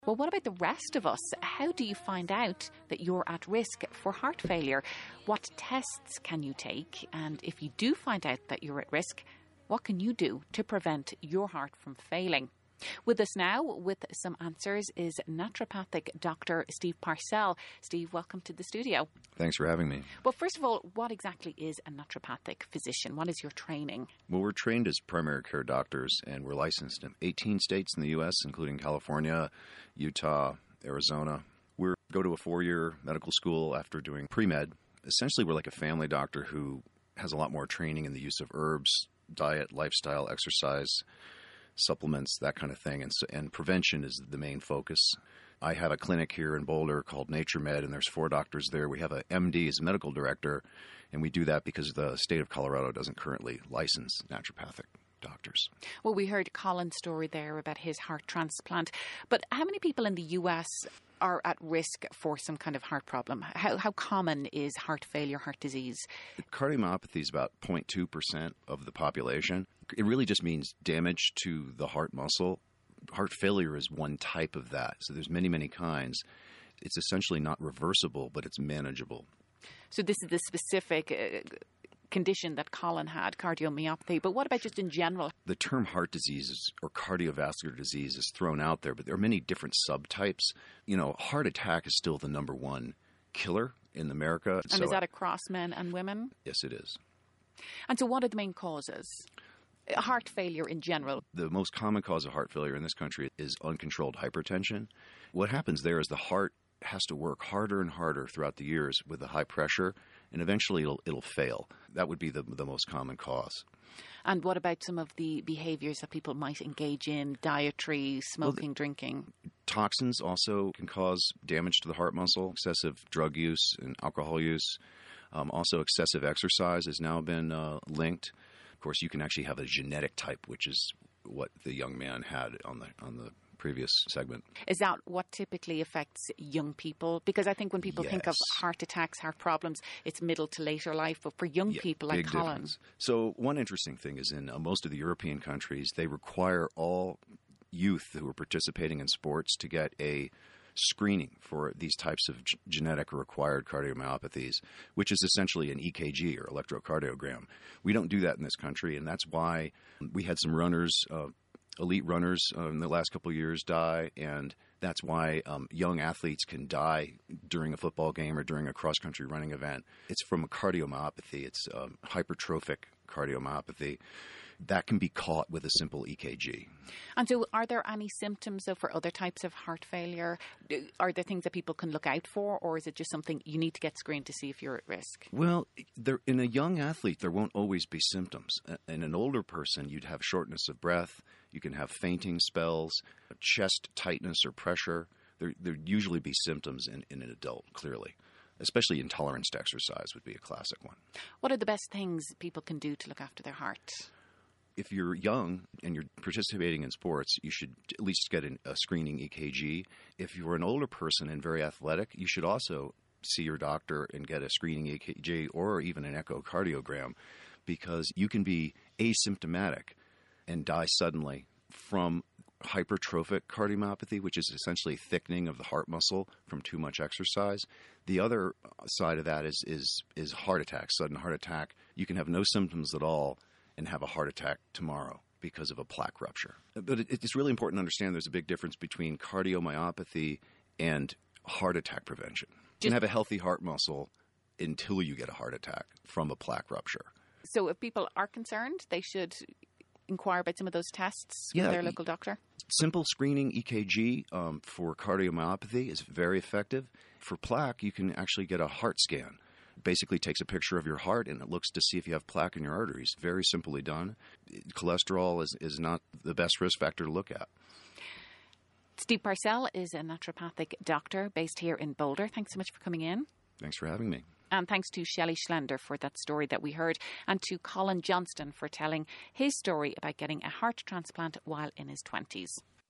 Well, what about the rest of us? How do you find out that you're at risk for heart failure? What tests can you take? And if you do find out that you're at risk, what can you do to prevent your heart from failing? With us now, with some answers, is naturopathic Dr. Steve Parcell. Steve, welcome to the studio. Thanks for having me. Well, first of all, what exactly is a naturopathic physician? What is your training? Well, we're trained as primary care doctors, and we're licensed in 18 states in the U.S., including California, Utah, Arizona. We go to a 4-year medical school after doing pre-med. Essentially, we're like a family doctor who has a lot more training in the use of herbs, diet, lifestyle, exercise, supplements, that kind of thing, and prevention is the main focus. I have a clinic here in Boulder called NatureMed, and there's 4 doctors there. We have a MD as medical director, and we do that because the state of Colorado doesn't currently license naturopathic doctors. Well, we heard Colin's story there about his heart transplant, but how many people in the US are at risk for some kind of heart problem? How common is heart failure, heart disease? Cardiomyopathy is about 0.2% of the population. It really just means damage to the heart muscle. Heart failure is one type of that. So there's many, many kinds. It's essentially not reversible, but it's manageable. So this is the specific condition that Colin had, cardiomyopathy. But what about just in general? The term heart disease or cardiovascular disease is thrown out there, but there are many different subtypes. You know, heart attack is still the number one killer in America. And is that across men and women? Yes, it is. And so what are the main causes? Heart failure in general. The most common cause of heart failure in this country is uncontrolled hypertension. What happens there is the heart has to work harder and harder throughout the years with the high pressure, and eventually it'll fail. That would be the most common cause. And what about some of the behaviors that people might engage in, dietary, smoking, drinking? Toxins also can cause damage to the heart muscle, excessive drug use and alcohol use. Also, excessive exercise has now been linked. Of course, you can actually have a genetic type, which is what the young man had on the previous segment. Is that what typically affects young people? Because I think when people think of heart attacks, heart problems, it's middle to later life. But for young people like Colin. So one interesting thing is in most of the European countries, they require all youth who are participating in sports to get a screening for these types of genetic or acquired cardiomyopathies, which is essentially an EKG or electrocardiogram. We don't do that in this country, and that's why we had some runners, elite runners in the last couple of years die, and that's why young athletes can die during a football game or during a cross-country running event. It's from a cardiomyopathy. It's hypertrophic cardiomyopathy. That can be caught with a simple EKG. And so are there any symptoms for other types of heart failure? Are there things that people can look out for, or is it just something you need to get screened to see if you're at risk? Well, in a young athlete, there won't always be symptoms. In an older person, you'd have shortness of breath. You can have fainting spells, chest tightness or pressure. There'd usually be symptoms in an adult, clearly. Especially intolerance to exercise would be a classic one. What are the best things people can do to look after their heart? If you're young and you're participating in sports, you should at least get a screening EKG. If you're an older person and very athletic, you should also see your doctor and get a screening EKG or even an echocardiogram, because you can be asymptomatic and die suddenly from hypertrophic cardiomyopathy, which is essentially thickening of the heart muscle from too much exercise. The other side of that is heart attack, sudden heart attack. You can have no symptoms at all and have a heart attack tomorrow because of a plaque rupture. But it's really important to understand there's a big difference between cardiomyopathy and heart attack prevention. You can have a healthy heart muscle until you get a heart attack from a plaque rupture. So if people are concerned, they should inquire about some of those tests with their local doctor? Simple screening EKG for cardiomyopathy is very effective. For plaque, you can actually get a heart scan. It basically takes a picture of your heart and it looks to see if you have plaque in your arteries. Very simply done. Cholesterol is not the best risk factor to look at. Steve Parcell is a naturopathic doctor based here in Boulder. Thanks so much for coming in. Thanks for having me. And thanks to Shelley Schlender for that story that we heard, and to Colin Johnston for telling his story about getting a heart transplant while in his 20s.